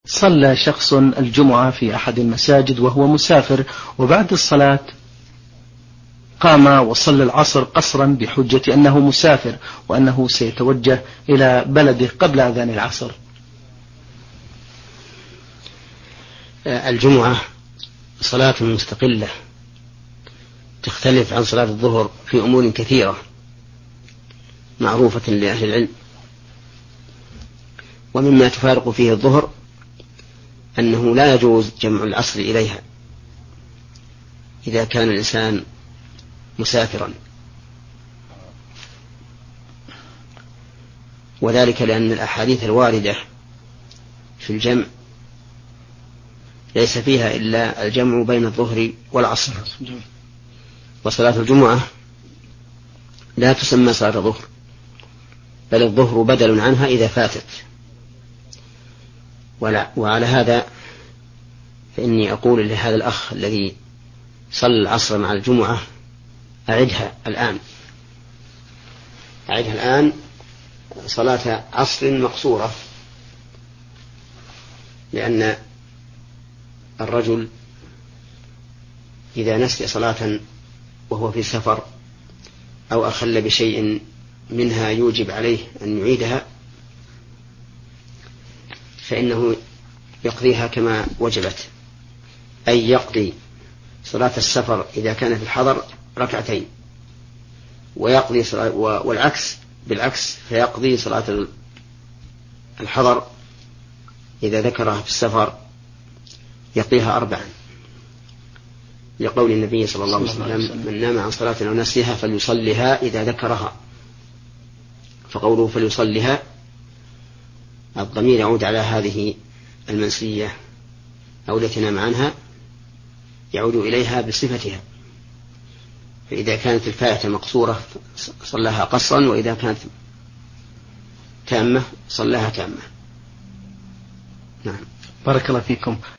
صلى شخص الجمعة في أحد المساجد وهو مسافر، وبعد الصلاة قام وصلى العصر قصرا بحجة أنه مسافر وأنه سيتوجه إلى بلده قبل أذان العصر. الجمعة صلاة مستقلة تختلف عن صلاة الظهر في أمور كثيرة معروفة لأهل العلم، ومما تفارق فيه الظهر أنه لا يجوز جمع العصر إليها إذا كان الإنسان مسافرا، وذلك لأن الأحاديث الواردة في الجمع ليس فيها إلا الجمع بين الظهر والعصر، وصلاة الجمعة لا تسمى صلاة الظهر، بل الظهر بدل عنها إذا فاتت. وعلى هذا فإني أقول لهذا الأخ الذي صلى العصر مع الجمعة أعدها الآن صلاة عصر مقصورة، لأن الرجل إذا نسي صلاة وهو في سفر أو أخل بشيء منها يوجب عليه أن يعيدها فإنه يقضيها كما وجبت، أي يقضي صلاة السفر إذا كان في الحضر ركعتين، ويقضي بالعكس فيقضي صلاة الحضر إذا ذكرها في السفر يقضيها 4، لقول النبي صلى الله عليه وسلم: من نام عن صلاة أو نسيها فليصلها إذا ذكرها. فقوله فليصلها الضمير يعود على هذه المنسية أو التي نام عنها، يعود إليها بصفتها، فإذا كانت الفائتة مقصورة صلىها قصرا، وإذا كانت تامة صلىها تامة. نعم. بارك الله فيكم.